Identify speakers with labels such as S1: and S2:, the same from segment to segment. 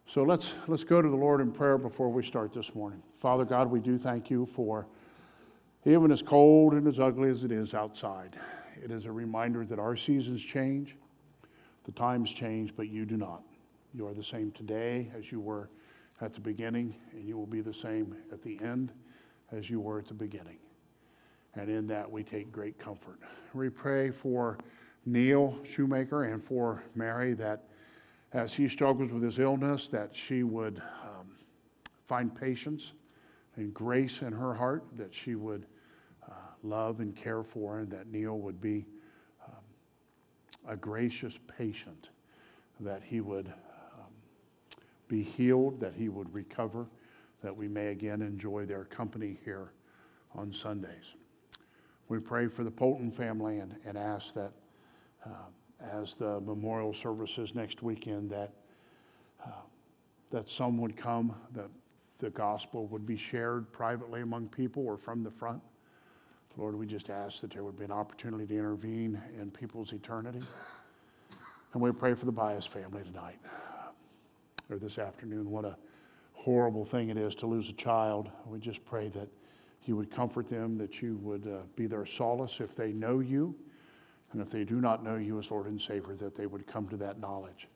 S1: So let's go to the Lord in prayer before we start this morning. Father God, we do thank you for, even as cold and as ugly as it is outside, it is a reminder that our seasons change, the times change, but you do not. You are the same today as you were at the beginning, and you will be the same at the end as you were at the beginning. And in that we take great comfort. We pray for Neil Shoemaker and for Mary that as he struggles with his illness, that she would find patience and grace in her heart, that she would love and care for, and that Neil would be a gracious patient, that he would be healed, that he would recover, that we may again enjoy their company here on Sundays. We pray for the Polton family and ask that as the memorial services next weekend, that some would come, that the gospel would be shared privately among people or from the front. Lord, we just ask that there would be an opportunity to intervene in people's eternity. And we pray for the Bias family tonight, or this afternoon. What a horrible thing it is to lose a child. We just pray that you would comfort them, that you would be their solace if they know you, and if they do not know you as Lord and Savior, that they would come to that knowledge.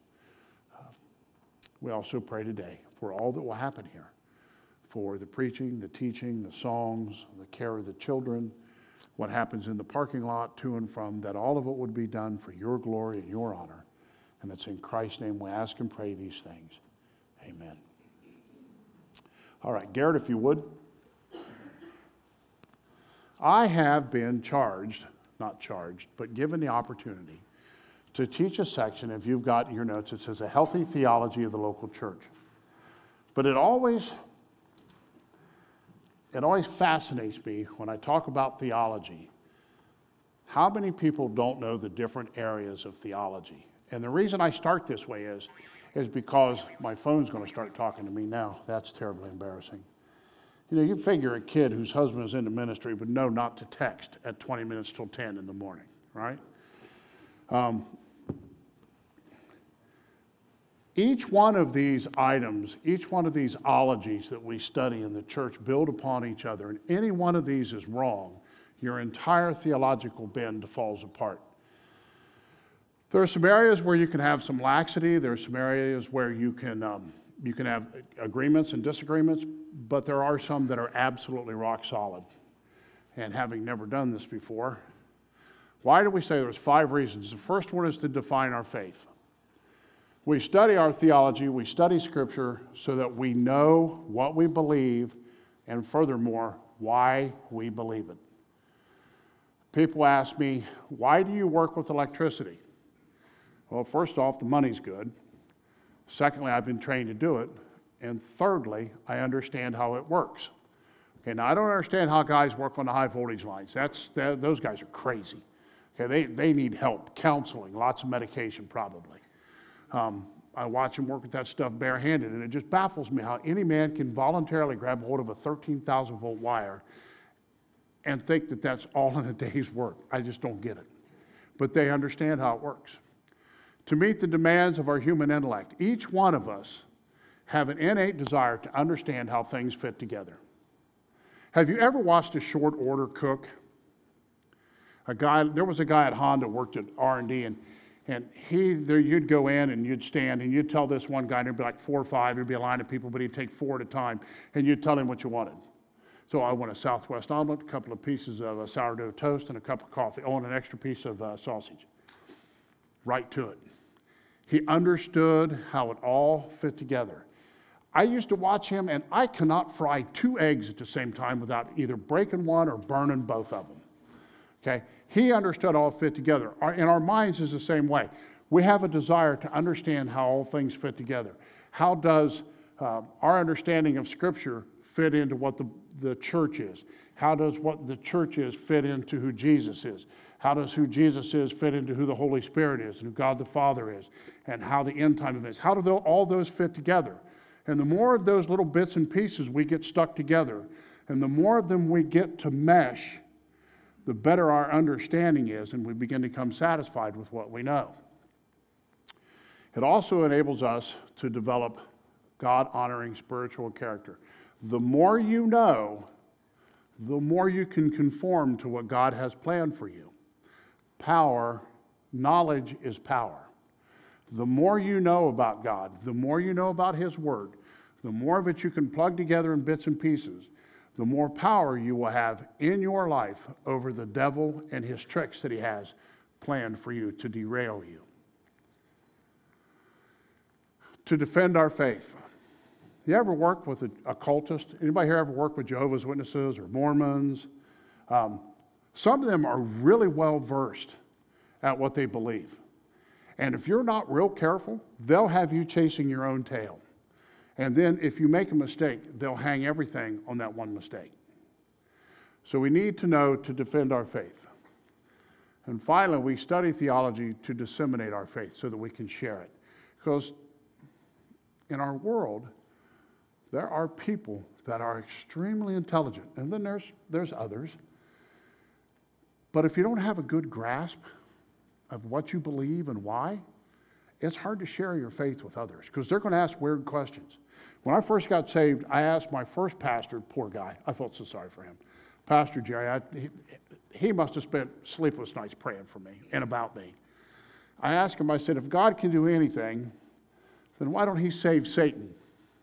S1: We also pray today for all that will happen here, for the preaching, the teaching, the songs, the care of the children, what happens in the parking lot to and from, that all of it would be done for your glory and your honor. And it's in Christ's name we ask and pray these things. Amen. All right, Garrett, if you would. I have been but given the opportunity to teach a section, if you've got your notes, it says a healthy theology of the local church. But it always fascinates me when I talk about theology, how many people don't know the different areas of theology. And the reason I start this way is because my phone's going to start talking to me now. That's terribly embarrassing. You know, you figure a kid whose husband is into ministry would know not to text at 20 minutes till 10 in the morning, right? Each one of these items, each one of these ologies that we study in the church build upon each other, and any one of these is wrong, your entire theological bend falls apart. There are some areas where you can have some laxity. There are some areas where you can have agreements and disagreements, but there are some that are absolutely rock solid. And having never done this before, why do we say there's 5 reasons? The first one is to define our faith. We study our theology, we study Scripture so that we know what we believe, and furthermore, why we believe it. People ask me, why do you work with electricity? Well, first off, the money's good. Secondly, I've been trained to do it. And thirdly, I understand how it works. Okay, now I don't understand how guys work on the high voltage lines. Those guys are crazy. Okay, they need help, counseling, lots of medication probably. I watch them work with that stuff barehanded, and it just baffles me how any man can voluntarily grab hold of a 13,000 volt wire and think that that's all in a day's work. I just don't get it. But they understand how it works. To meet the demands of our human intellect, each one of us have an innate desire to understand how things fit together. Have you ever watched a short order cook? There was a guy at Honda worked at R&D, and you'd go in and you'd stand and you'd tell this one guy, and there'd be like 4 or 5, there'd be a line of people, but he'd take 4 at a time, and you'd tell him what you wanted. So I want a Southwest omelet, a couple of pieces of sourdough toast, and a cup of coffee. Oh, and an extra piece of sausage. Right to it. He understood how it all fit together. I used to watch him, and I cannot fry 2 eggs at the same time without either breaking one or burning both of them. Okay? He understood all fit together. In our minds is the same way. We have a desire to understand how all things fit together. How does our understanding of Scripture fit into what the church is? How does what the church is fit into who Jesus is? How does who Jesus is fit into who the Holy Spirit is and who God the Father is and how the end time events? How do all those fit together? And the more of those little bits and pieces we get stuck together, and the more of them we get to mesh, the better our understanding is, and we begin to become satisfied with what we know. It also enables us to develop God-honoring spiritual character. The more you know, the more you can conform to what God has planned for you. Knowledge is power. The more you know about God, the more you know about His Word, the more of it you can plug together in bits and pieces, the more power you will have in your life over the devil and his tricks that he has planned for you to derail you. To defend our faith. You ever work with a occultist? Anybody here ever work with Jehovah's Witnesses or Mormons? Some of them are really well versed at what they believe. And if you're not real careful, they'll have you chasing your own tail. And then if you make a mistake, they'll hang everything on that one mistake. So we need to know to defend our faith. And finally, we study theology to disseminate our faith so that we can share it. Because in our world, there are people that are extremely intelligent, and then there's others. But if you don't have a good grasp of what you believe and why, it's hard to share your faith with others because they're going to ask weird questions. When I first got saved, I asked my first pastor, poor guy, I felt so sorry for him, Pastor Jerry, he must have spent sleepless nights praying for me and about me. I asked him, I said, if God can do anything, then why don't He save Satan?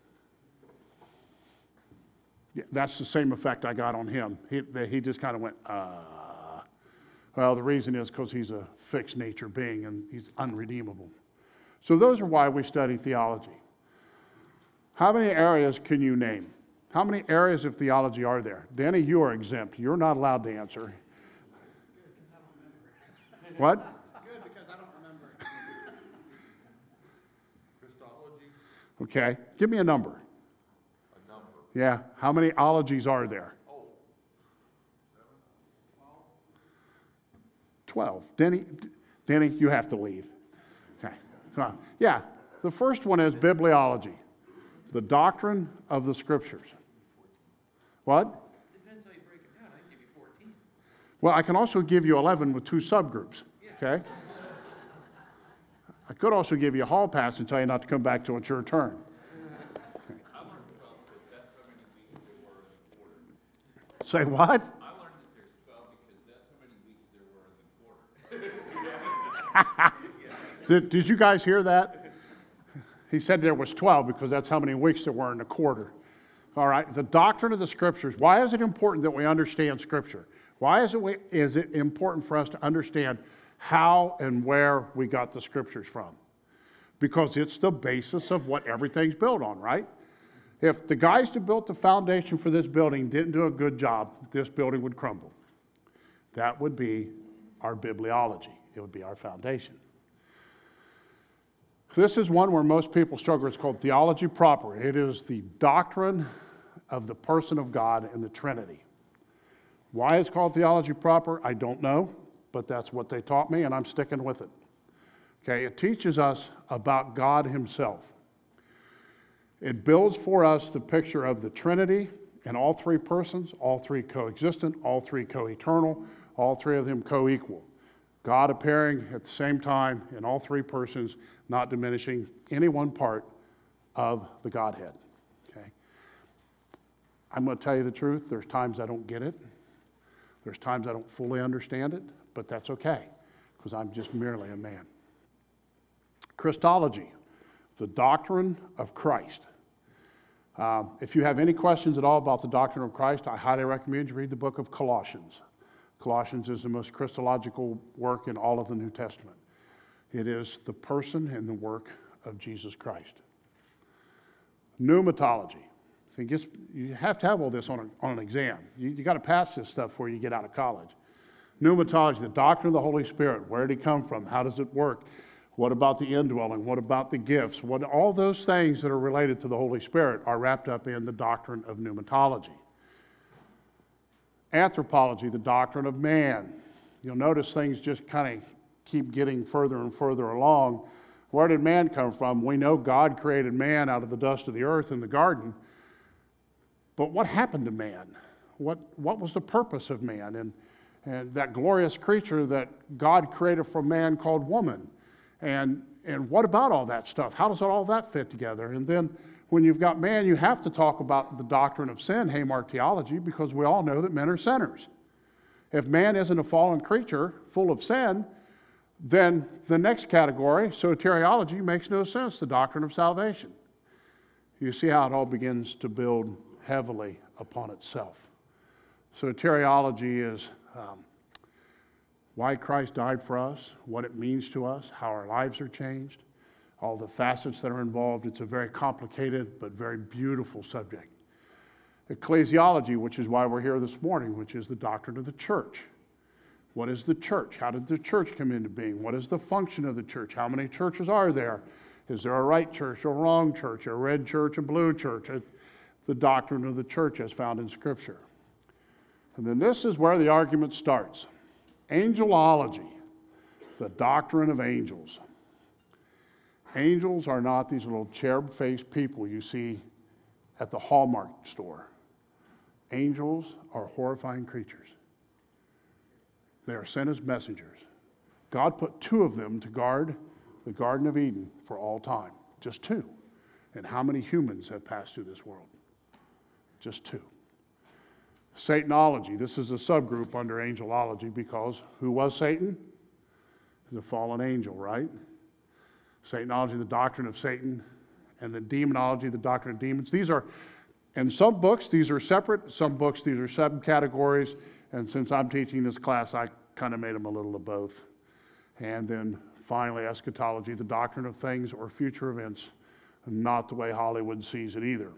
S1: Yeah, that's the same effect I got on him. He just kind of went, Well, the reason is because he's a fixed nature being and he's unredeemable. So those are why we study theology. How many areas can you name? How many areas of theology are there? Danny, you are exempt. You're not allowed to answer.
S2: Good, because I don't remember.
S1: What?
S2: Good, because I don't remember.
S3: Christology?
S1: Okay. Give me a number.
S3: A number.
S1: Yeah. How many ologies are there? 12. Denny, you have to leave. Okay. Yeah. The first one is bibliology, the doctrine of the Scriptures. What?
S2: Depends how you break it down. I can give you 14.
S1: Well, I can also give you 11 with 2 subgroups. Okay? I could also give you a hall pass and tell you not to come back till it's your turn.
S3: I learned about that that's how many weeks there were in the quarter.
S1: Say what?
S3: I learned that there's 12 because that's how many weeks there were in the quarter.
S1: Did you guys hear that? He said there was 12 because that's how many weeks there were in a quarter. All right, the doctrine of the Scriptures. Why is it important that we understand Scripture? Why is it important for us to understand how and where we got the Scriptures from? Because it's the basis of what everything's built on, right? If the guys who built the foundation for this building didn't do a good job, this building would crumble. That would be our bibliology. It would be our foundation. This is one where most people struggle. It's called theology proper. It is the doctrine of the person of God and the Trinity. Why it's called theology proper, I don't know, but that's what they taught me, and I'm sticking with it. Okay, it teaches us about God Himself. It builds for us the picture of the Trinity and all 3 persons, all 3 coexistent, all 3 co-eternal, all 3 of them co-equal. God appearing at the same time in all 3 persons, not diminishing any one part of the Godhead. Okay? I'm going to tell you the truth. There's times I don't get it. There's times I don't fully understand it, but that's okay, because I'm just merely a man. Christology, the doctrine of Christ. If you have any questions at all about the doctrine of Christ, I highly recommend you read the book of Colossians. Colossians is the most Christological work in all of the New Testament. It is the person and the work of Jesus Christ. Pneumatology. So you have to have all this on an exam. You got to pass this stuff before you get out of college. Pneumatology, the doctrine of the Holy Spirit. Where did He come from? How does it work? What about the indwelling? What about the gifts? All those things that are related to the Holy Spirit are wrapped up in the doctrine of pneumatology. Anthropology, the doctrine of man. You'll notice things just kind of keep getting further and further along. Where did man come from? We know God created man out of the dust of the earth in the garden. But what happened to man? What was the purpose of man? And that glorious creature that God created from man called woman. And what about all that stuff? How does all that fit together? And then When you've got man, you have to talk about the doctrine of sin, hamartiology, because we all know that men are sinners. If man isn't a fallen creature full of sin, then the next category, soteriology, makes no sense, the doctrine of salvation. You see how it all begins to build heavily upon itself. Soteriology is why Christ died for us, what it means to us, how our lives are changed, all the facets that are involved. It's a very complicated but very beautiful subject. Ecclesiology, which is why we're here this morning, which is the doctrine of the church. What is the church? How did the church come into being? What is the function of the church? How many churches are there? Is there a right church, a wrong church, a red church, a blue church? The doctrine of the church as found in Scripture. And then this is where the argument starts. Angelology, the doctrine of angels. Angels are not these little cherub-faced people you see at the Hallmark store. Angels are horrifying creatures. They are sent as messengers. God put 2 of them to guard the Garden of Eden for all time. Just 2. And how many humans have passed through this world? Just 2. Satanology. This is a subgroup under angelology because who was Satan? He's a fallen angel, right? Satanology, the doctrine of Satan, and the demonology, the doctrine of demons. These are, in some books, these are separate. Some books, these are subcategories. And since I'm teaching this class, I kind of made them a little of both. And then finally, eschatology, the doctrine of things or future events, not the way Hollywood sees it either.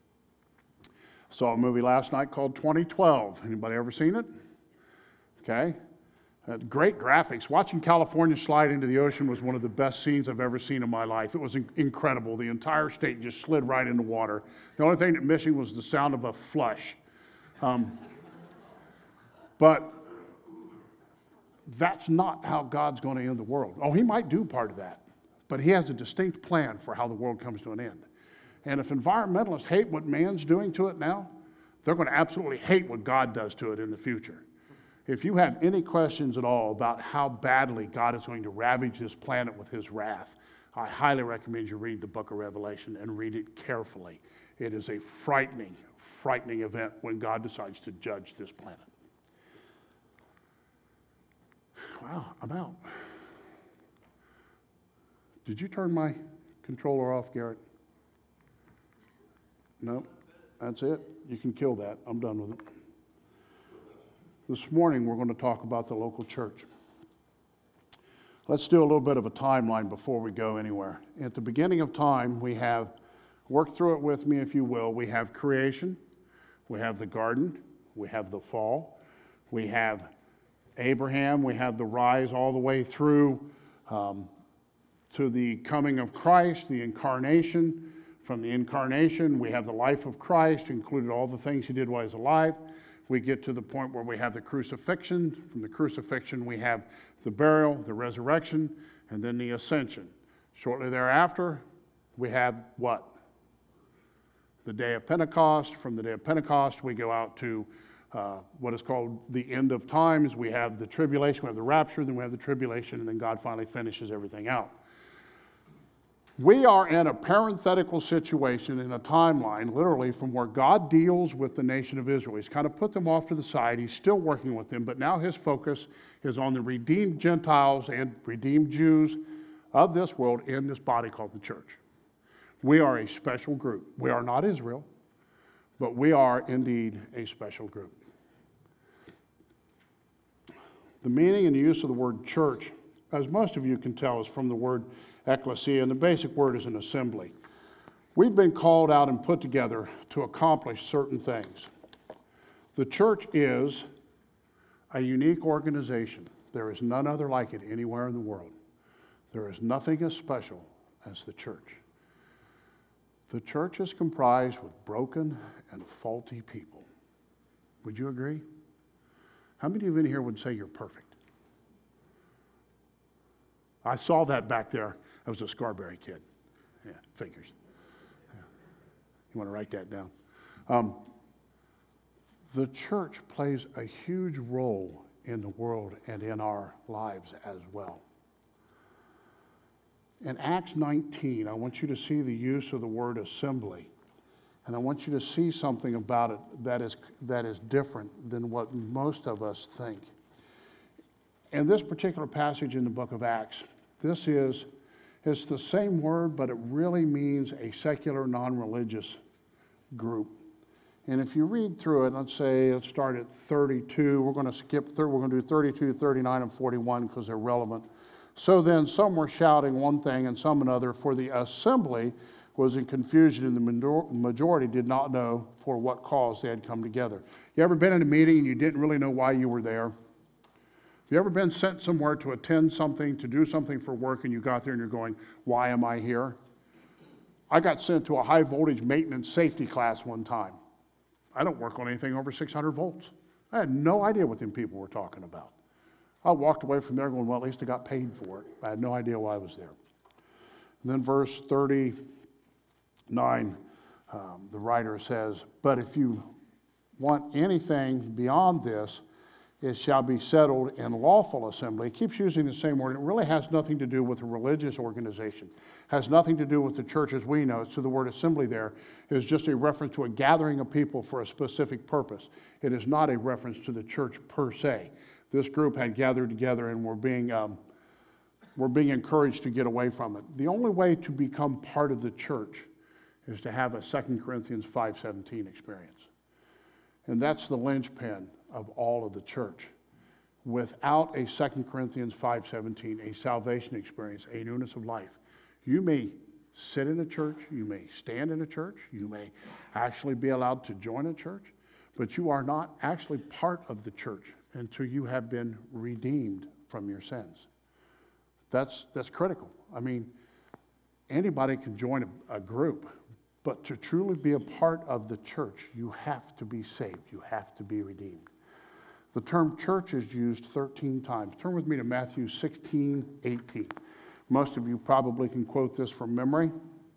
S1: Saw a movie last night called 2012. Anybody ever seen it? Okay. Great graphics. Watching California slide into the ocean was one of the best scenes I've ever seen in my life. It was incredible. The entire state just slid right into water. The only thing that missing was the sound of a flush. But that's not how God's going to end the world. Oh, he might do part of that, but he has a distinct plan for how the world comes to an end. And if environmentalists hate what man's doing to it now, they're going to absolutely hate what God does to it in the future. If you have any questions at all about how badly God is going to ravage this planet with his wrath, I highly recommend you read the book of Revelation and read it carefully. It is a frightening, frightening event when God decides to judge this planet. Wow, I'm out. Did you turn my controller off, Garrett? No, that's it. You can kill that. I'm done with it. This morning, we're going to talk about the local church. Let's do a little bit of a timeline before we go anywhere. At the beginning of time, we have, work through it with me if you will, we have creation, we have the garden, we have the fall, we have Abraham, we have the rise all the way through to the coming of Christ, the incarnation. From the incarnation, we have the life of Christ, included all the things he did while he was alive. We get to the point where we have the crucifixion. From the crucifixion, we have the burial, the resurrection, and then the ascension. Shortly thereafter, we have what? The day of Pentecost. From the day of Pentecost, we go out to what is called the end of times. We have the tribulation, we have the rapture, then we have the tribulation, and then God finally finishes everything out. We are in a parenthetical situation in a timeline, literally, from where God deals with the nation of Israel. He's kind of put them off to the side. He's still working with them, but now his focus is on the redeemed Gentiles and redeemed Jews of this world in this body called the church. We are a special group. We are not Israel, but we are indeed a special group. The meaning and the use of the word church, as most of you can tell, is from the word ecclesia, and the basic word is an assembly. We've been called out and put together to accomplish certain things. The church is a unique organization. There is none other like it anywhere in the world. There is nothing as special as the church. The church is comprised with broken and faulty people. Would you agree? How many of you in here would say you're perfect? I saw that back there. I was a Scarberry kid. Yeah, figures. Yeah. You want to write that down? The church plays a huge role in the world and in our lives as well. In Acts 19, I want you to see the use of the word assembly. And I want you to see something about it that is different than what most of us think. In this particular passage in the book of Acts, it's the same word, but it really means a secular, non-religious group. And if you read through it, let's start at 32. We're going to do 32, 39, and 41 because they're relevant. So then some were shouting one thing and some another, for the assembly was in confusion, and the majority did not know for what cause they had come together. You ever been in a meeting and you didn't really know why you were there? Have you ever been sent somewhere to attend something, to do something for work, and you got there and you're going, why am I here? I got sent to a high voltage maintenance safety class one time. I don't work on anything over 600 volts. I had no idea what them people were talking about. I walked away from there going, well, at least I got paid for it. I had no idea why I was there. And then verse 39, the writer says, but if you want anything beyond this, it shall be settled in lawful assembly. It keeps using the same word. It really has nothing to do with a religious organization. It has nothing to do with the church as we know it. So the word assembly there is just a reference to a gathering of people for a specific purpose. It is not a reference to the church per se. This group had gathered together and were being encouraged to get away from it. The only way to become part of the church is to have a 2 Corinthians 5:17 experience. And that's the linchpin of all of the church. Without a 2 Corinthians 5:17, a salvation experience, a newness of life, you may sit in a church, you may stand in a church, you may actually be allowed to join a church, but you are not actually part of the church until you have been redeemed from your sins. That's critical. I mean, anybody can join a group, but to truly be a part of the church, you have to be saved. You have to be redeemed. The term church is used 13 times. Turn with me to Matthew 16:18. Most of you probably can quote this from memory.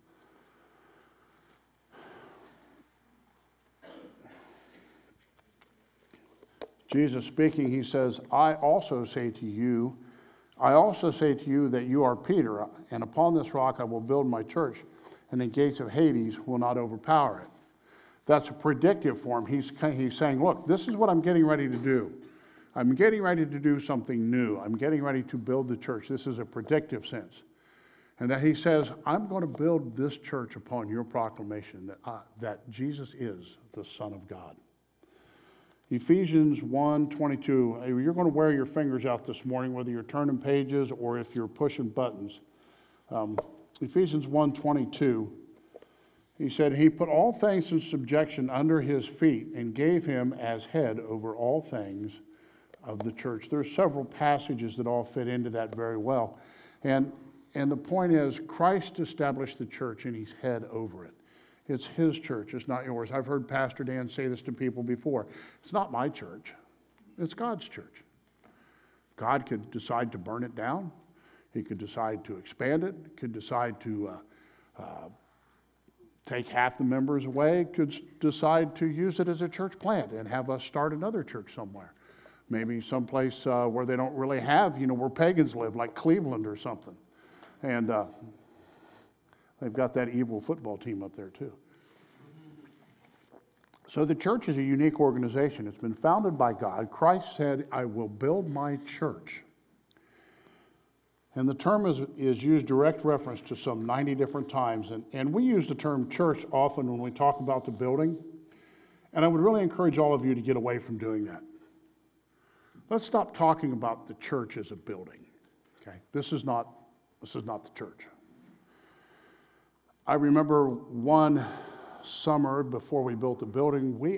S1: Jesus speaking, he says, I also say to you that you are Peter, and upon this rock I will build my church, and the gates of Hades will not overpower it. That's a predictive form. He's saying, look, this is what I'm getting ready to do. I'm getting ready to do something new. I'm getting ready to build the church. This is a predictive sense. And that he says, I'm going to build this church upon your proclamation that Jesus is the Son of God. Ephesians 1:22. You're going to wear your fingers out this morning, whether you're turning pages or if you're pushing buttons. Ephesians 1:22. He said, he put all things in subjection under his feet and gave him as head over all things of the church. There's several passages that all fit into that very well. And the point is, Christ established the church and he's head over it. It's his church, it's not yours. I've heard Pastor Dan say this to people before. It's not my church, it's God's church. God could decide to burn it down. He could decide to expand it, could decide to take half the members away, could decide to use it as a church plant and have us start another church somewhere. Maybe someplace where they don't really have, where pagans live, like Cleveland or something. And they've got that evil football team up there too. So the church is a unique organization. It's been founded by God. Christ said, I will build my church. And the term is used direct reference to some 90 different times. And we use the term church often when we talk about the building. And I would really encourage all of you to get away from doing that. Let's stop talking about the church as a building. Okay? This is not the church. I remember one summer before we built the building, we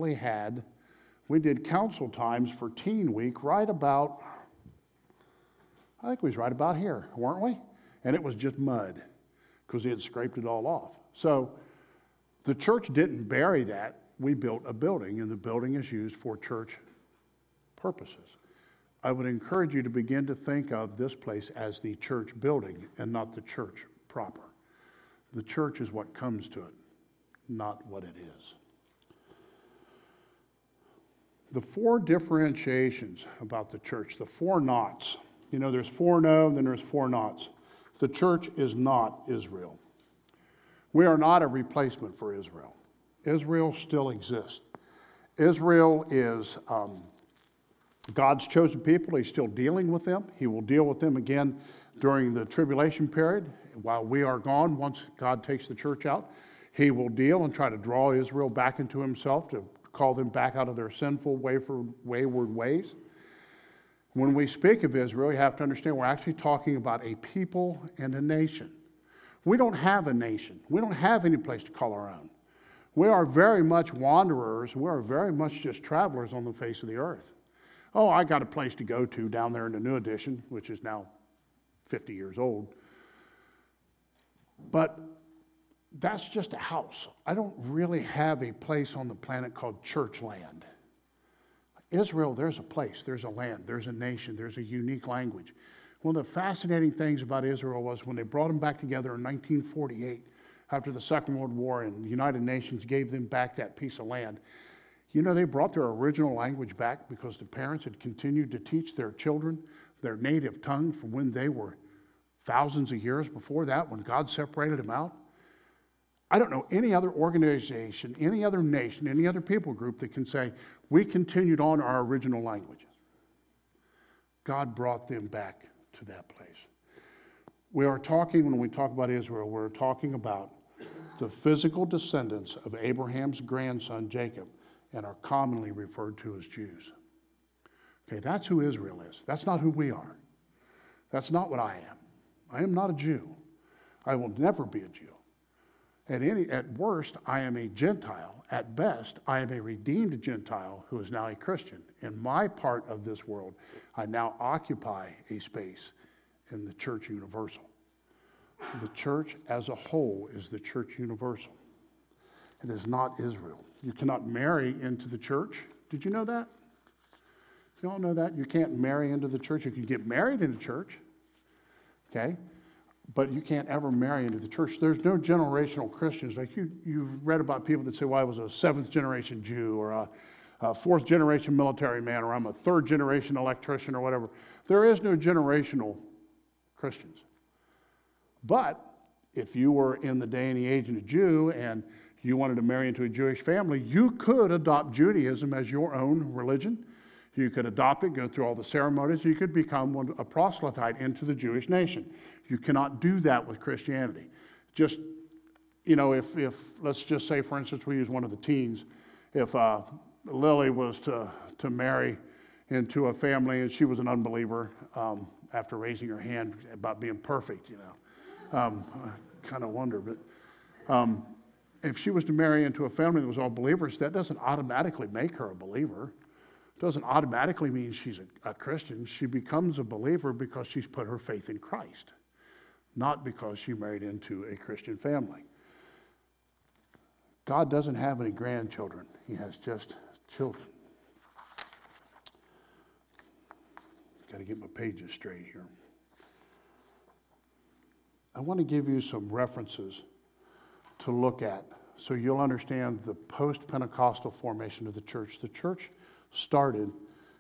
S1: did council times for Teen Week right about, I think it was right about here, weren't we? And it was just mud because he had scraped it all off. So the church didn't bury that. We built a building, and the building is used for church purposes. I would encourage you to begin to think of this place as the church building and not the church proper. The church is what comes to it, not what it is. The four differentiations about the church, the four nots. There's four no, then there's four nots. The church is not Israel. We are not a replacement for Israel. Israel still exists. Israel is God's chosen people. He's still dealing with them. He will deal with them again during the tribulation period. While we are gone, once God takes the church out, he will deal and try to draw Israel back into himself, to call them back out of their sinful, wayward ways. When we speak of Israel, you have to understand we're actually talking about a people and a nation. We don't have a nation. We don't have any place to call our own. We are very much wanderers. We are very much just travelers on the face of the earth. Oh, I got a place to go to down there in the New Edition, which is now 50 years old. But that's just a house. I don't really have a place on the planet called church land. Israel, there's a place, there's a land, there's a nation, there's a unique language. One of the fascinating things about Israel was when they brought them back together in 1948, after the Second World War, and the United Nations gave them back that piece of land. You know, they brought their original language back because the parents had continued to teach their children their native tongue from when they were thousands of years before that, when God separated them out. I don't know any other organization, any other nation, any other people group that can say, we continued on our original language. God brought them back to that place. We are talking, when we talk about Israel, we're talking about the physical descendants of Abraham's grandson, Jacob, and are commonly referred to as Jews. Okay, that's who Israel is. That's not who we are. That's not what I am. I am not a Jew. I will never be a Jew. At worst, I am a Gentile. At best, I am a redeemed Gentile who is now a Christian. In my part of this world, I now occupy a space in the church universal. The church as a whole is the church universal. It is not Israel. You cannot marry into the church. Did you know that? You all know that? You can't marry into the church. You can get married in the church, okay? But you can't ever marry into the church. There's no generational Christians. Like you've read about people that say, well, I was a seventh generation Jew, or a fourth generation military man, or I'm a third generation electrician, or whatever. There is no generational Christians. But if you were in the day and the age of a Jew and you wanted to marry into a Jewish family, you could adopt Judaism as your own religion. You could adopt it, go through all the ceremonies. You could become a proselyte into the Jewish nation. You cannot do that with Christianity. Just, you know, if let's just say, for instance, we use one of the teens. If Lily was to marry into a family and she was an unbeliever, after raising her hand about being perfect, you know. I kind of wonder, but if she was to marry into a family that was all believers, that doesn't automatically make her a believer. It doesn't automatically mean she's a Christian. She becomes a believer because she's put her faith in Christ, not because she married into a Christian family. God doesn't have any grandchildren. He has just children. Got to get my pages straight here. I want to give you some references to look at so you'll understand the post-Pentecostal formation of the church. The church started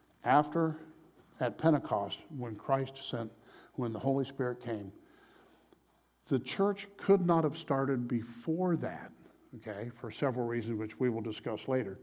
S1: at Pentecost, when when the Holy Spirit came. The church could not have started before that, okay, for several reasons which we will discuss later.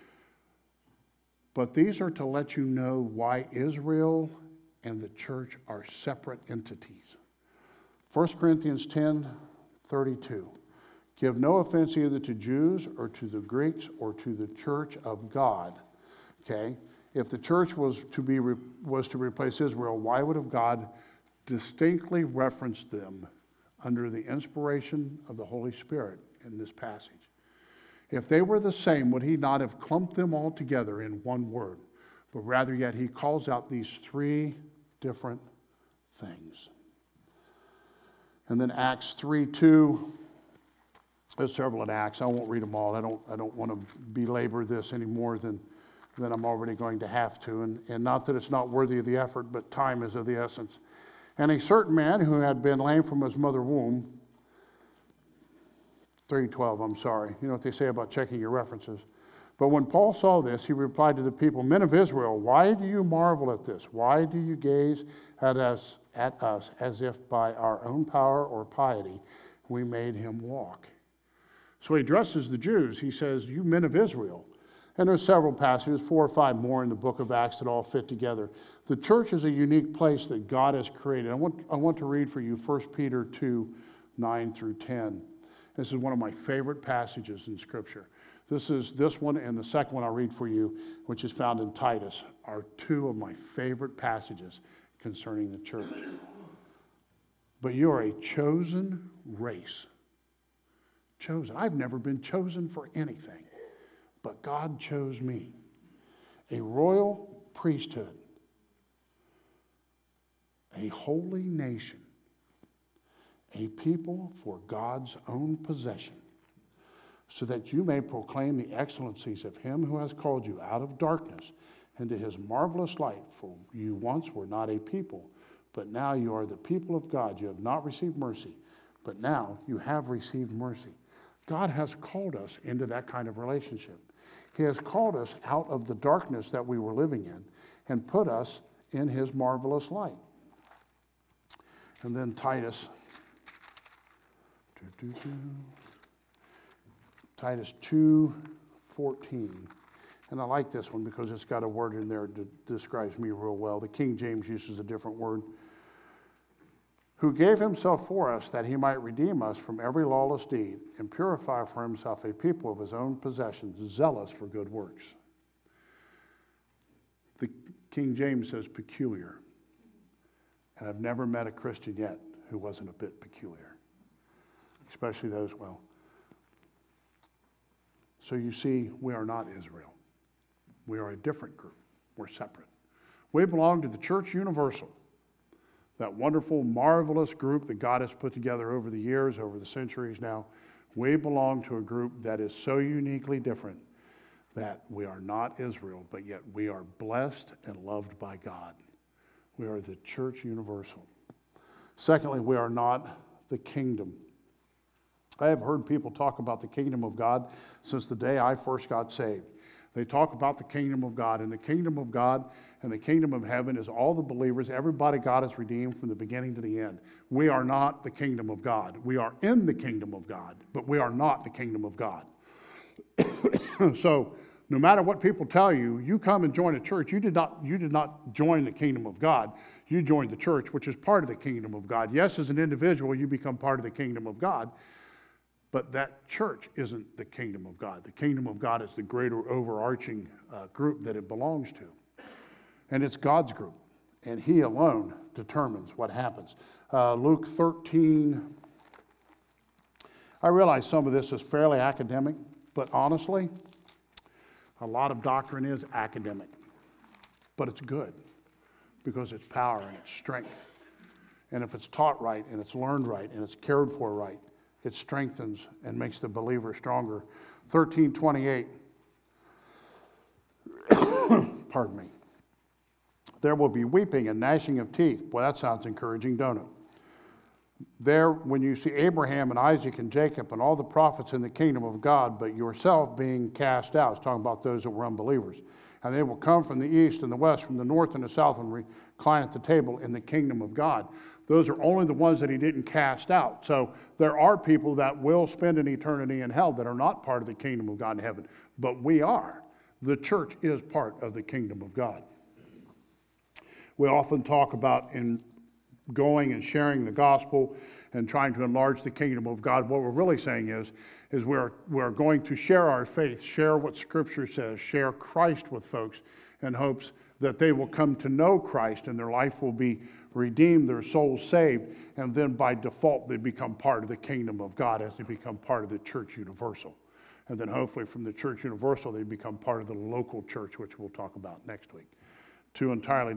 S1: But these are to let you know why Israel and the church are separate entities. 1 Corinthians 10:32. Give no offense either to Jews or to the Greeks or to the church of God. Okay? If the church was to replace Israel, why would have God distinctly referenced them under the inspiration of the Holy Spirit in this passage? If they were the same, would he not have clumped them all together in one word? But rather yet he calls out these three different things. And then Acts 3:2. There's several in Acts. I won't read them all. I don't want to belabor this any more than I'm already going to have to. And not that it's not worthy of the effort, but time is of the essence. And a certain man who had been lame from his mother womb, 3:12, I'm sorry. You know what they say about checking your references. But when Paul saw this, he replied to the people, "Men of Israel, why do you marvel at this? Why do you gaze at us as if by our own power or piety we made him walk?" So he addresses the Jews. He says, "You men of Israel." And there's several passages, 4 or 5 more in the book of Acts that all fit together. The church is a unique place that God has created. I want to read for you 1 Peter 2, 9 through 10. This is one of my favorite passages in Scripture. This one and the second one I'll read for you, which is found in Titus, are 2 of my favorite passages concerning the church. "But you are a chosen race." Chosen. I've never been chosen for anything, but God chose me. "A royal priesthood, a holy nation, a people for God's own possession, so that you may proclaim the excellencies of him who has called you out of darkness into his marvelous light. For you once were not a people, but now you are the people of God. You have not received mercy, but now you have received mercy." God has called us into that kind of relationship. He has called us out of the darkness that we were living in and put us in his marvelous light. And then Titus 2:14. And I like this one because it's got a word in there that describes me real well. The King James uses a different word. "Who gave himself for us that he might redeem us from every lawless deed and purify for himself a people of his own possessions, zealous for good works." The King James says peculiar. And I've never met a Christian yet who wasn't a bit peculiar. Especially those, well. So you see, we are not Israel. We are a different group. We're separate. We belong to the Church Universal. That wonderful, marvelous group that God has put together over the years, over the centuries now. We belong to a group that is so uniquely different that we are not Israel, but yet we are blessed and loved by God. We are the Church Universal. Secondly, we are not the kingdom. I have heard people talk about the kingdom of God since the day I first got saved. They talk about the kingdom of God, and the kingdom of God and the kingdom of heaven is all the believers, everybody God has redeemed from the beginning to the end. We are not the kingdom of God. We are in the kingdom of God, but we are not the kingdom of God. So no matter what people tell you, you come and join a church. You did not join the kingdom of God. You joined the church, which is part of the kingdom of God. Yes, as an individual, you become part of the kingdom of God, but that church isn't the kingdom of God. The kingdom of God is the greater overarching group that it belongs to. And it's God's group, and he alone determines what happens. Luke 13, I realize some of this is fairly academic, but honestly, a lot of doctrine is academic. But it's good, because it's power and it's strength. And if it's taught right, and it's learned right, and it's cared for right, it strengthens and makes the believer stronger. 13:28. Pardon me. There will be weeping and gnashing of teeth. Boy, that sounds encouraging, don't it? There, when you see Abraham and Isaac and Jacob and all the prophets in the kingdom of God, but yourself being cast out. It's talking about those that were unbelievers. And they will come from the east and the west, from the north and the south, and recline at the table in the kingdom of God. Those are only the ones that he didn't cast out. So there are people that will spend an eternity in hell that are not part of the kingdom of God in heaven. But we are. The church is part of the kingdom of God. We often talk about in going and sharing the gospel and trying to enlarge the kingdom of God. What we're really saying is we're going to share our faith, share what Scripture says, share Christ with folks in hopes that they will come to know Christ and their life will be redeemed, their souls saved, and then by default they become part of the kingdom of God as they become part of the Church Universal. And then hopefully from the Church Universal they become part of the local church, which we'll talk about next week. Two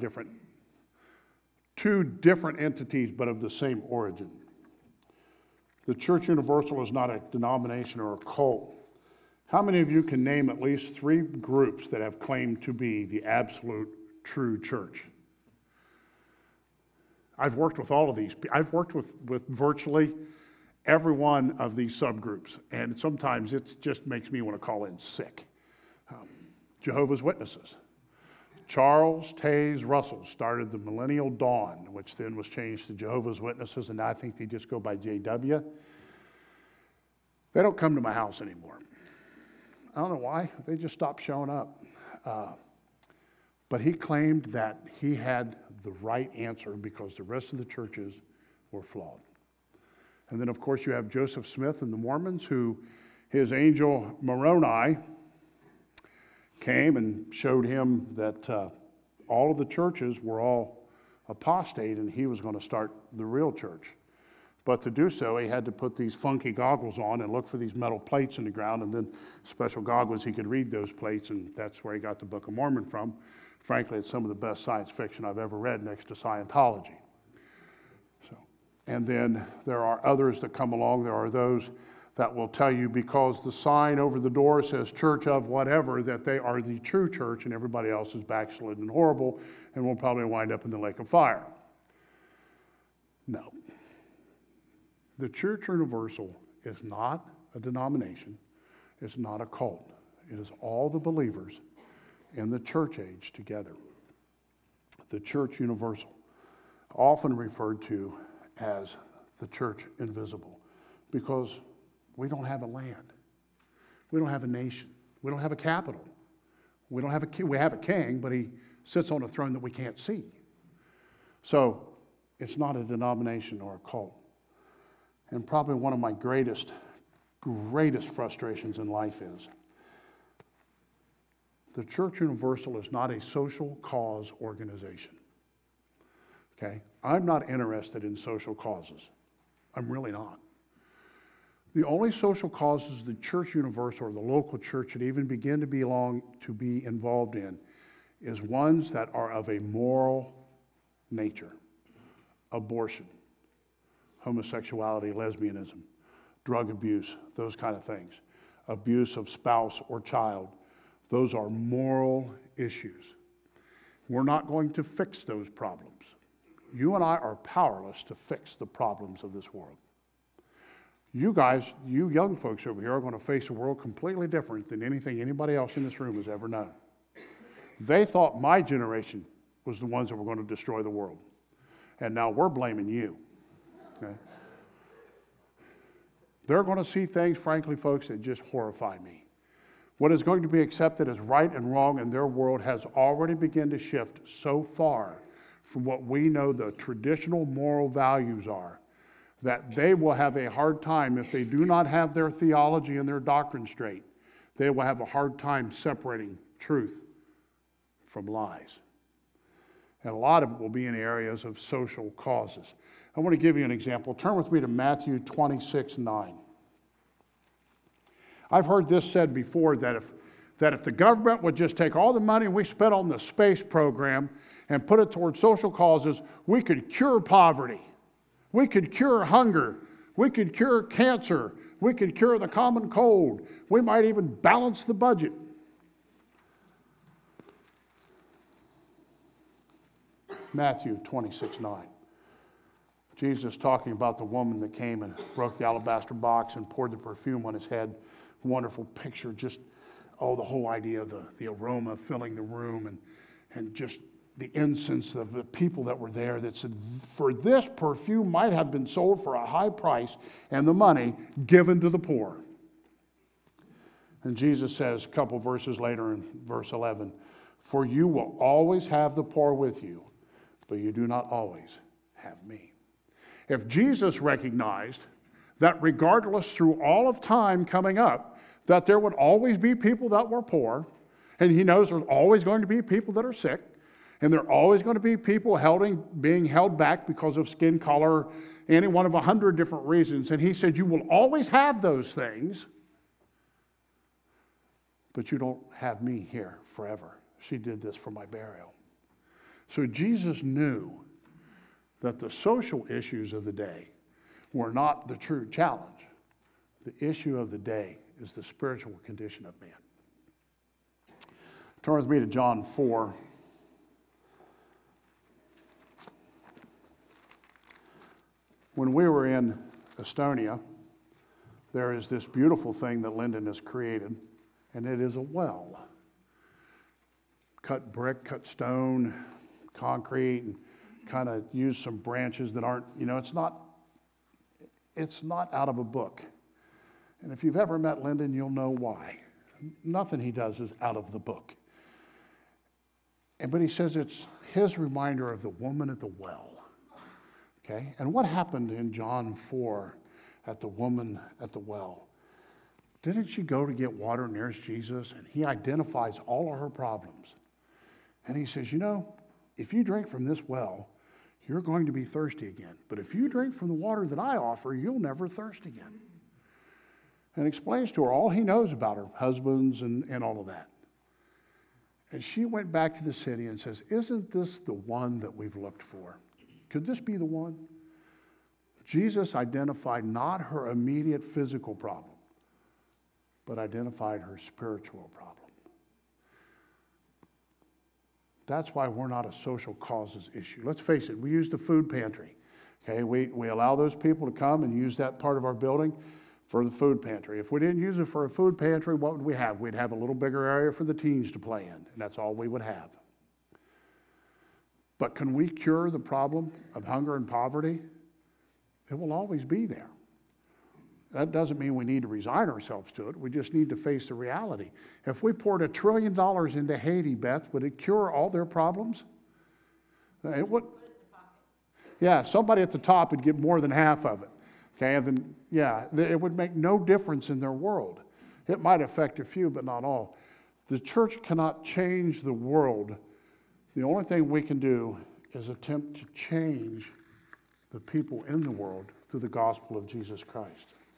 S1: different entities, but of the same origin. The Church Universal is not a denomination or a cult. How many of you can name at least 3 groups that have claimed to be the absolute true church? I've worked with all of these. I've worked with virtually every one of these subgroups, and sometimes it just makes me want to call in sick. Jehovah's Witnesses. Charles Taze Russell started the Millennial Dawn, which then was changed to Jehovah's Witnesses, and now I think they just go by JW. They don't come to my house anymore. I don't know why. They just stopped showing up. But he claimed that he had the right answer because the rest of the churches were flawed. And then, of course, you have Joseph Smith and the Mormons, who his angel Moroni came and showed him that all of the churches were all apostate and he was going to start the real church. But to do so, he had to put these funky goggles on and look for these metal plates in the ground, and then special goggles, he could read those plates, and that's where he got the Book of Mormon from. Frankly, it's some of the best science fiction I've ever read next to Scientology. And then there are others that come along. There are those that will tell you because the sign over the door says church of whatever, that they are the true church and everybody else is backslidden and horrible and will probably wind up in the lake of fire. No. The Church Universal is not a denomination. It's not a cult. It is all the believers in the church age together. The Church Universal, often referred to as the church invisible, because we don't have a land. We don't have a nation. We don't have a capital. We have a king, but he sits on a throne that we can't see. So it's not a denomination or a cult. And probably one of my greatest frustrations in life is the Church Universal is not a social cause organization. Okay? I'm not interested in social causes. I'm really not. The only social causes the Church Universal or the local church should even begin to be involved in is ones that are of a moral nature. Abortion, homosexuality, lesbianism, drug abuse, those kind of things. Abuse of spouse or child. Those are moral issues. We're not going to fix those problems. You and I are powerless to fix the problems of this world. You guys, you young folks over here are going to face a world completely different than anything anybody else in this room has ever known. They thought my generation was the ones that were going to destroy the world. And now we're blaming you. Okay? They're going to see things, frankly, folks, that just horrify me. What is going to be accepted as right and wrong in their world has already begun to shift so far from what we know the traditional moral values are, that they will have a hard time if they do not have their theology and their doctrine straight. They will have a hard time separating truth from lies. And a lot of it will be in areas of social causes. I want to give you an example. Turn with me to Matthew 26:9. I've heard this said before that if the government would just take all the money we spent on the space program and put it towards social causes, we could cure poverty. We could cure hunger. We could cure cancer. We could cure the common cold. We might even balance the budget. Matthew 26:9. Jesus talking about the woman that came and broke the alabaster box and poured the perfume on his head. Wonderful picture, just, the whole idea of the aroma filling the room and just the incense of the people that were there that said, for this perfume might have been sold for a high price and the money given to the poor. And Jesus says a couple verses later in verse 11, for you will always have the poor with you, but you do not always have me. If Jesus recognized that regardless through all of time coming up, that there would always be people that were poor, and he knows there's always going to be people that are sick, and there are always going to be people being held back because of skin color, any one of 100 different reasons, and he said, you will always have those things, but you don't have me here forever. She did this for my burial. So Jesus knew that the social issues of the day were not the true challenge. The issue of the day is the spiritual condition of man. Turn with me to John 4. When we were in Estonia, there is this beautiful thing that Lyndon has created, and it is a well. cut brick, cut stone, concrete, and kind of use some branches that aren't, it's not out of a book. And if you've ever met Lyndon, you'll know why. Nothing he does is out of the book. But he says it's his reminder of the woman at the well. Okay? And what happened in John 4 at the woman at the well? Didn't she go to get water, and there's Jesus, and he identifies all of her problems. And he says, if you drink from this well, you're going to be thirsty again. But if you drink from the water that I offer, you'll never thirst again. And explains to her all he knows about her husbands and all of that. And she went back to the city and says, isn't this the one that we've looked for? Could this be the one? Jesus identified not her immediate physical problem, but identified her spiritual problem. That's why we're not a social causes issue. Let's face it, we use the food pantry. Okay, we allow those people to come and use that part of our building for the food pantry. If we didn't use it for a food pantry, what would we have? We'd have a little bigger area for the teens to play in, and that's all we would have. But can we cure the problem of hunger and poverty? It will always be there. That doesn't mean we need to resign ourselves to it. We just need to face the reality. If we poured $1 trillion into Haiti, Beth, would it cure all their problems? It would. Yeah, somebody at the top would get more than half of it. Okay, and then, it would make no difference in their world. It might affect a few, but not all. The church cannot change the world. The only thing we can do is attempt to change the people in the world through the gospel of Jesus Christ.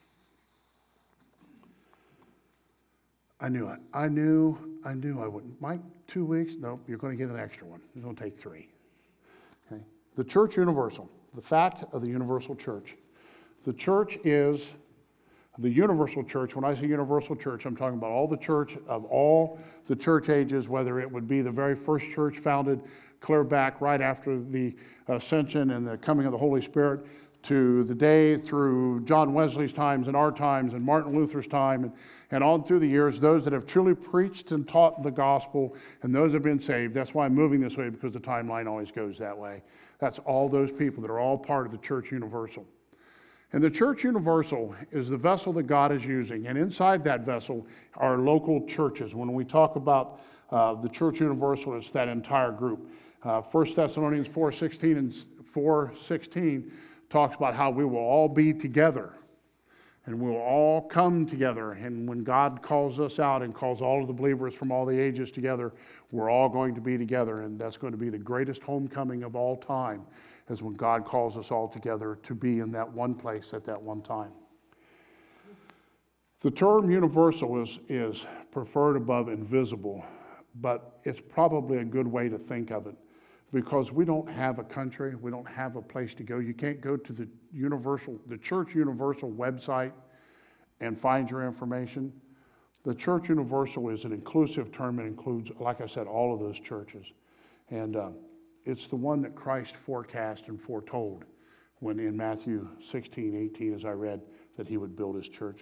S1: I knew it. I knew I wouldn't. Mike, 2 weeks? Nope, you're going to get an extra one. It's going to take 3. Okay. The church universal. The fact of the universal church. The church is the universal church. When I say universal church, I'm talking about all the church of all the church ages, whether it would be the very first church founded clear back right after the ascension and the coming of the Holy Spirit, to the day through John Wesley's times and our times and Martin Luther's time and on through the years, those that have truly preached and taught the gospel and those have been saved. That's why I'm moving this way, because the timeline always goes that way. That's all those people that are all part of the church universal. And the church universal is the vessel that God is using. And inside that vessel are local churches. When we talk about the church universal, it's that entire group. 1 Thessalonians 4:16 and 4:16 talks about how we will all be together. And we'll all come together. And when God calls us out and calls all of the believers from all the ages together, we're all going to be together. And that's going to be the greatest homecoming of all time, is when God calls us all together to be in that one place at that one time. The term universal is preferred above invisible, but it's probably a good way to think of it, because we don't have a country, we don't have a place to go. You can't go to the Church Universal website and find your information. The Church Universal is an inclusive term. It includes, like I said, all of those churches. And it's the one that Christ forecast and foretold when in Matthew 16:18, as I read, that he would build his church.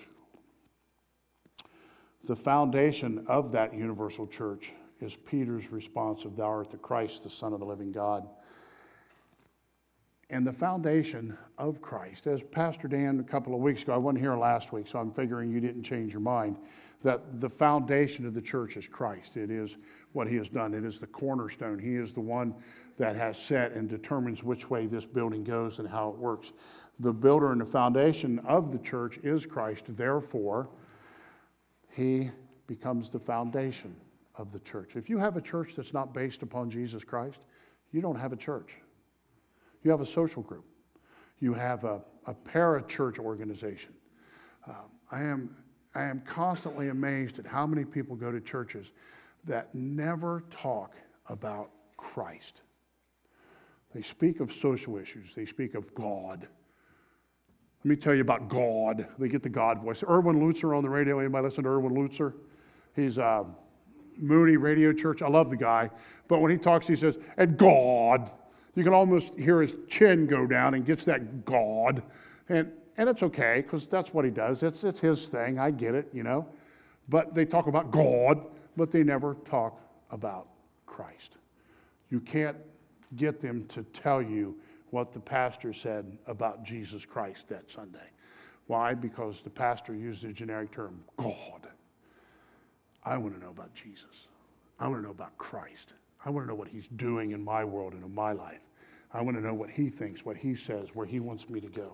S1: The foundation of that universal church is Peter's response of, "Thou art the Christ, the Son of the living God." And the foundation of Christ, as Pastor Dan a couple of weeks ago, I wasn't here last week, so I'm figuring you didn't change your mind, that the foundation of the church is Christ. It is what he has done. It is the cornerstone. He is the one that has set and determines which way this building goes and how it works. The builder and the foundation of the church is Christ. Therefore, he becomes the foundation of the church. If you have a church that's not based upon Jesus Christ, you don't have a church. You have a social group. You have a para-church organization. I am constantly amazed at how many people go to churches that never talk about Christ. They speak of social issues. They speak of God. Let me tell you about God. They get the God voice. Erwin Lutzer on the radio. Anybody listen to Erwin Lutzer? He's Moody Radio Church. I love the guy. But when he talks, he says, "And God." You can almost hear his chin go down and gets that God. And it's okay, because that's what he does. It's his thing. I get it, But they talk about God, but they never talk about Christ. You can't get them to tell you what the pastor said about Jesus Christ that Sunday. Why? Because the pastor used the generic term, God. I want to know about Jesus. I want to know about Christ. I want to know what he's doing in my world and in my life. I want to know what he thinks, what he says, where he wants me to go.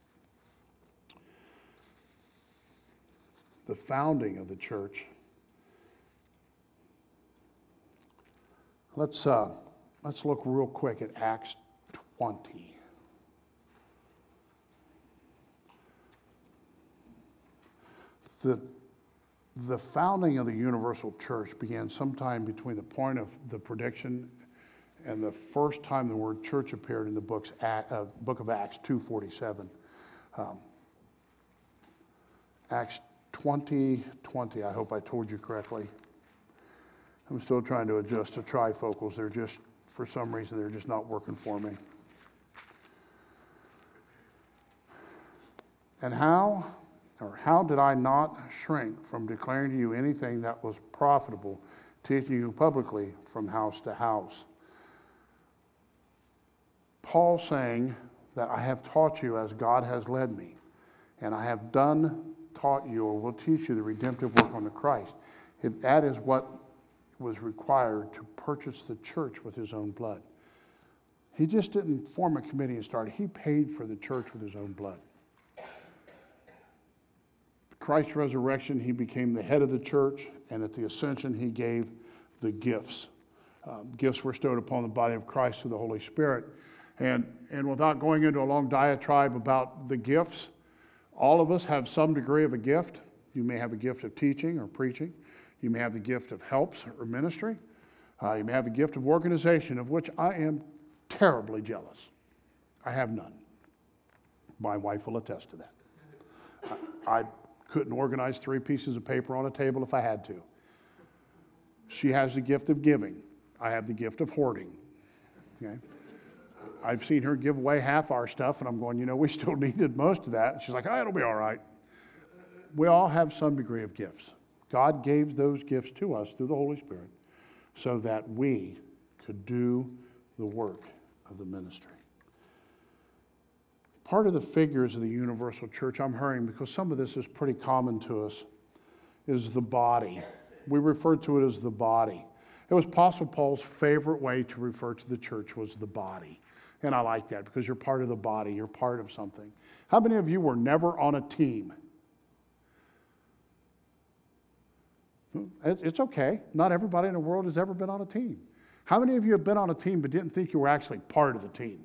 S1: The founding of the church. Let's look real quick at Acts 20. The founding of the universal church began sometime between the point of the prediction and the first time the word church appeared in the book of Acts 2:47. Acts 20:20. I hope I told you correctly. I'm still trying to adjust to trifocals. They're just, for some reason, they're just not working for me. And how did I not shrink from declaring to you anything that was profitable, teaching you publicly from house to house? Paul saying that I have taught you as God has led me, and I have taught you or will teach you the redemptive work on the Christ. That is what was required to purchase the church with his own blood. He just didn't form a committee and start. He paid for the church with his own blood. Christ's resurrection, he became the head of the church, and at the ascension, he gave the gifts. Gifts were bestowed upon the body of Christ through the Holy Spirit. And without going into a long diatribe about the gifts, all of us have some degree of a gift. You may have a gift of teaching or preaching. You may have the gift of helps or ministry. You may have the gift of organization, of which I am terribly jealous. I have none. My wife will attest to that. I couldn't organize 3 pieces of paper on a table if I had to. She has the gift of giving. I have the gift of hoarding. Okay? I've seen her give away half our stuff, and I'm going, we still needed most of that. And she's like, it'll be all right. We all have some degree of gifts. God gave those gifts to us through the Holy Spirit so that we could do the work of the ministry. Part of the figures of the universal church, I'm hurrying because some of this is pretty common to us, is the body. We refer to it as the body. It was Apostle Paul's favorite way to refer to the church was the body. And I like that because you're part of the body. You're part of something. How many of you were never on a team? It's okay. Not everybody in the world has ever been on a team. How many of you have been on a team but didn't think you were actually part of the team?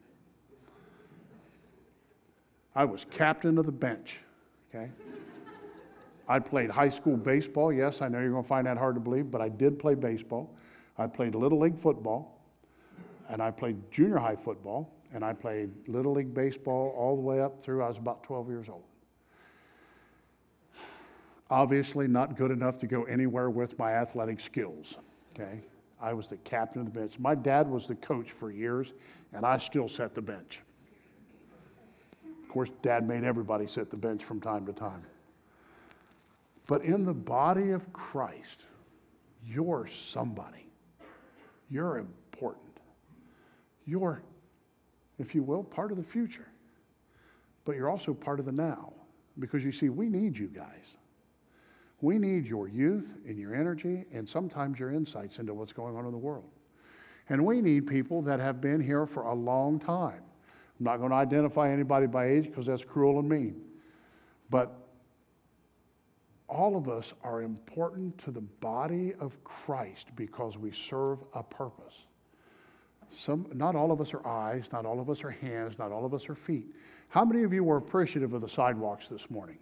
S1: I was captain of the bench, okay? I played high school baseball. Yes, I know you're going to find that hard to believe, but I did play baseball. I played Little League football, and I played junior high football, and I played Little League baseball all the way up through I was about 12 years old. Obviously not good enough to go anywhere with my athletic skills, okay? I was the captain of the bench. My dad was the coach for years, and I still set the bench. Of course, Dad made everybody sit the bench from time to time. But in the body of Christ, you're somebody. You're important. You're, if you will, part of the future. But you're also part of the now. Because you see, we need you guys. We need your youth and your energy and sometimes your insights into what's going on in the world. And we need people that have been here for a long time. I'm not going to identify anybody by age because that's cruel and mean. But all of us are important to the body of Christ because we serve a purpose. Not all of us are eyes, not all of us are hands, not all of us are feet. How many of you were appreciative of the sidewalks this morning?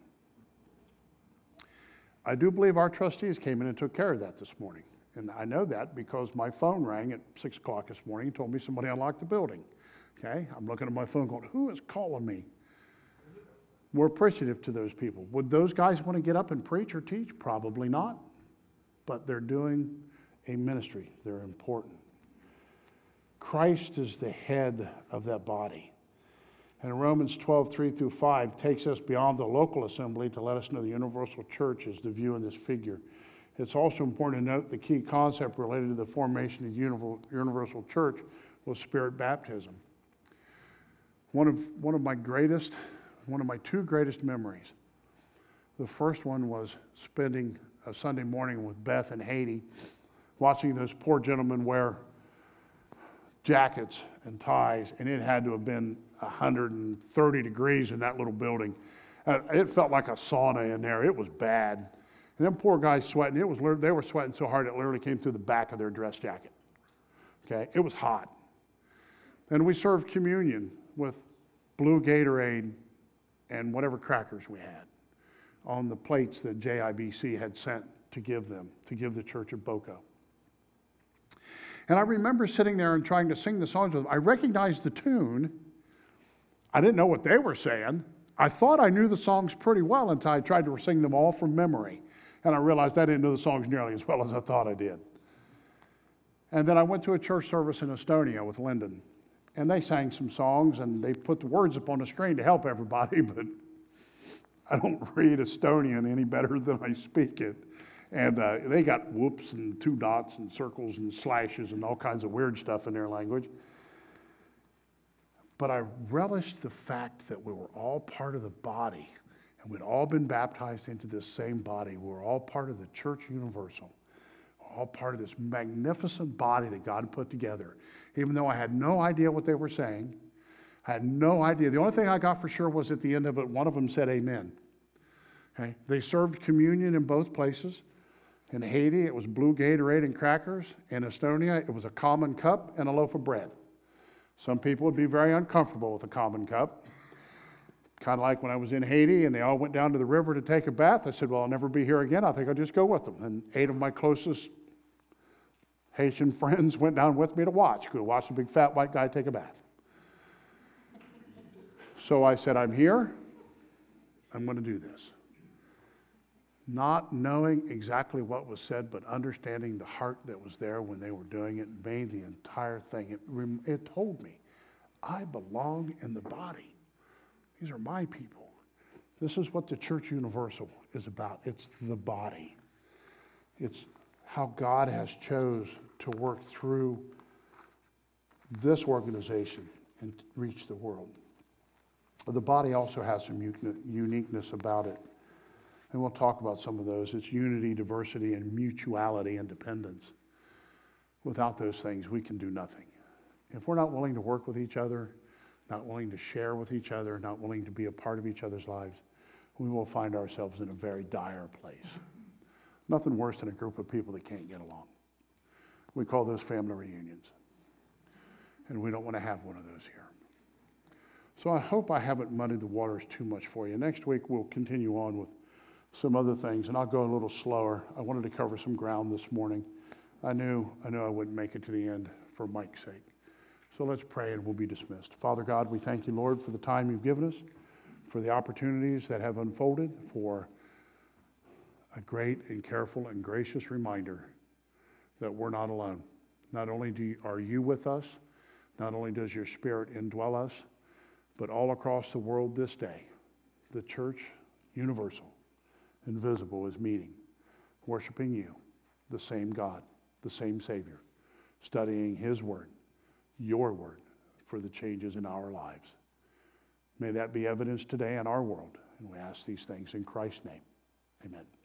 S1: I do believe our trustees came in and took care of that this morning. And I know that because my phone rang at 6 o'clock this morning and told me somebody unlocked the building. Okay, I'm looking at my phone going, who is calling me? We're appreciative to those people. Would those guys want to get up and preach or teach? Probably not. But they're doing a ministry. They're important. Christ is the head of that body. And Romans 12:3-5 takes us beyond the local assembly to let us know the universal church is the view in this figure. It's also important to note the key concept related to the formation of the universal church was spirit baptism. One of my two greatest memories. The first one was spending a Sunday morning with Beth and Haiti, watching those poor gentlemen wear jackets and ties, and it had to have been 130 degrees in that little building. It felt like a sauna in there. It was bad. And them poor guys sweating. They were sweating so hard it literally came through the back of their dress jacket. Okay, it was hot. And we served communion with blue Gatorade and whatever crackers we had on the plates that JIBC had sent to give the Church of Boca. And I remember sitting there and trying to sing the songs with them. I recognized the tune. I didn't know what they were saying. I thought I knew the songs pretty well until I tried to sing them all from memory. And I realized I didn't know the songs nearly as well as I thought I did. And then I went to a church service in Estonia with Lyndon. And they sang some songs, and they put the words up on the screen to help everybody, but I don't read Estonian any better than I speak it. And they got whoops and two dots and circles and slashes and all kinds of weird stuff in their language. But I relished the fact that we were all part of the body, and we'd all been baptized into this same body. We were all part of the Church Universal. We're all part of this magnificent body that God put together. Even though I had no idea what they were saying, I had no idea. The only thing I got for sure was at the end of it, one of them said amen. Okay? They served communion in both places. In Haiti, it was blue Gatorade and crackers. In Estonia, it was a common cup and a loaf of bread. Some people would be very uncomfortable with a common cup. Kind of like when I was in Haiti and they all went down to the river to take a bath. I said, well, I'll never be here again. I think I'll just go with them. And 8 of my closest Haitian friends went down with me to watch a big fat white guy take a bath. So I said, I'm here. I'm going to do this. Not knowing exactly what was said, but understanding the heart that was there when they were doing it, made the entire thing. It told me, I belong in the body. These are my people. This is what the Church Universal is about. It's the body. It's how God has chose to work through this organization and reach the world. The body also has some uniqueness about it. And we'll talk about some of those. It's unity, diversity, and mutuality and dependence. Without those things, we can do nothing. If we're not willing to work with each other, not willing to share with each other, not willing to be a part of each other's lives, we will find ourselves in a very dire place. Nothing worse than a group of people that can't get along. We call those family reunions. And we don't want to have one of those here. So I hope I haven't muddied the waters too much for you. Next week, we'll continue on with some other things, and I'll go a little slower. I wanted to cover some ground this morning. I knew I wouldn't make it to the end for Mike's sake. So let's pray and we'll be dismissed. Father God, we thank you, Lord, for the time you've given us, for the opportunities that have unfolded, for a great and careful and gracious reminder that we're not alone. Not only are you with us, not only does your Spirit indwell us, but all across the world this day, the Church Universal, invisible, is meeting, worshiping you, the same God, the same Savior, studying his word, your word, for the changes in our lives. May that be evidenced today in our world. And we ask these things in Christ's name. Amen.